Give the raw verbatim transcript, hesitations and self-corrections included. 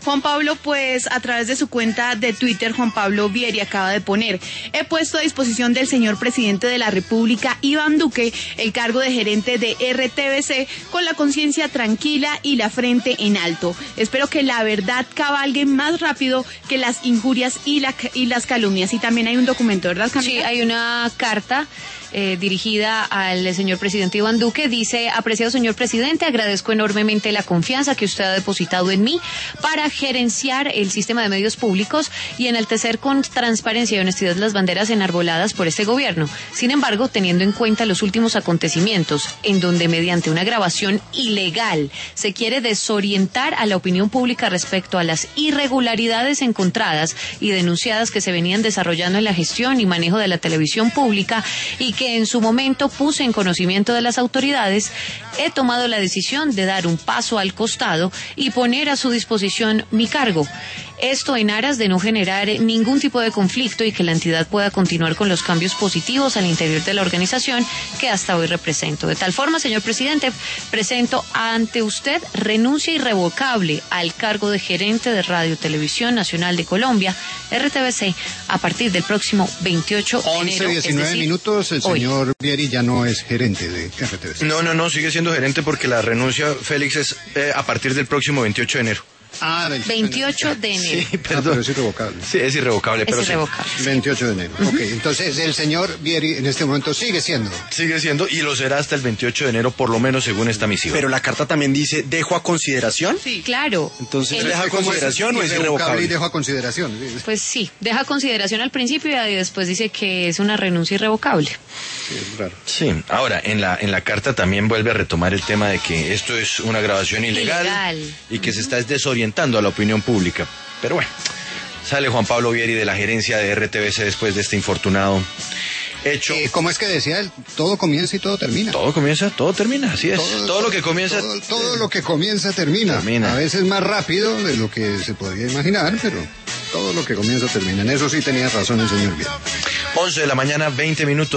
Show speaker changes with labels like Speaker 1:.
Speaker 1: Juan Pablo, pues a través de su cuenta de Twitter, Juan Pablo Vieri acaba de poner: he puesto a disposición del señor presidente de la República, Iván Duque, el cargo de gerente de R T V C con la conciencia tranquila y la frente en alto. Espero que la verdad cabalgue más rápido que las injurias y, la, y las calumnias. Y también hay un documento, ¿verdad, Camila?
Speaker 2: Sí, hay una carta Eh, dirigida al señor presidente Iván Duque. Dice: apreciado señor presidente, agradezco enormemente la confianza que usted ha depositado en mí para gerenciar el sistema de medios públicos y enaltecer con transparencia y honestidad las banderas enarboladas por este gobierno. Sin embargo, teniendo en cuenta los últimos acontecimientos, en donde mediante una grabación ilegal se quiere desorientar a la opinión pública respecto a las irregularidades encontradas y denunciadas que se venían desarrollando en la gestión y manejo de la televisión pública, y que en su momento puse en conocimiento de las autoridades, he tomado la decisión de dar un paso al costado y poner a su disposición mi cargo. Esto en aras de no generar ningún tipo de conflicto y que la entidad pueda continuar con los cambios positivos al interior de la organización que hasta hoy represento. De tal forma, señor presidente, presento ante usted renuncia irrevocable al cargo de gerente de Radio Televisión Nacional de Colombia, R T V C, a partir del próximo veintiocho de enero.
Speaker 3: once, diecinueve minutos, el
Speaker 2: hoy.
Speaker 3: señor Vieri ya no es gerente de R T V C.
Speaker 4: No, no, no, sigue siendo gerente porque la renuncia, Félix, es eh, a partir del próximo veintiocho de enero.
Speaker 3: Ah,
Speaker 2: veintiocho de enero.
Speaker 4: Sí, perdón.
Speaker 3: Ah, pero es irrevocable.
Speaker 4: Sí, es irrevocable.
Speaker 2: Es
Speaker 4: pero
Speaker 2: irrevocable.
Speaker 4: sí.
Speaker 3: veintiocho de enero. Uh-huh. Ok, entonces el señor Vieri en este momento sigue siendo.
Speaker 4: Sigue siendo y lo será hasta el veintiocho de enero, por lo menos según esta misiva.
Speaker 5: Pero la carta también dice, ¿dejo a consideración?
Speaker 2: Sí, claro.
Speaker 5: Entonces,
Speaker 2: El-
Speaker 5: ¿deja a consideración o es irrevocable?
Speaker 3: Y dejo a consideración.
Speaker 2: Pues sí, deja consideración al principio y después dice que es una renuncia irrevocable.
Speaker 3: Sí, es raro.
Speaker 4: Sí, ahora, en la en la carta también vuelve a retomar el tema de que esto es una grabación ilegal,
Speaker 2: Ilegal.
Speaker 4: y que uh-huh. se está desorientando a la opinión pública. Pero bueno, sale Juan Pablo Vieri de la gerencia de R T V C después de este infortunado hecho.
Speaker 3: Eh, ¿Cómo es que decía él? Todo comienza y todo termina.
Speaker 4: Todo comienza, todo termina, así es. Todo, todo lo que comienza...
Speaker 3: Todo, todo lo que comienza termina.
Speaker 4: termina.
Speaker 3: A veces más rápido de lo que se podría imaginar, pero todo lo que comienza termina. En eso sí tenía razón el señor Vieri.
Speaker 4: once de la mañana, veinte minutos.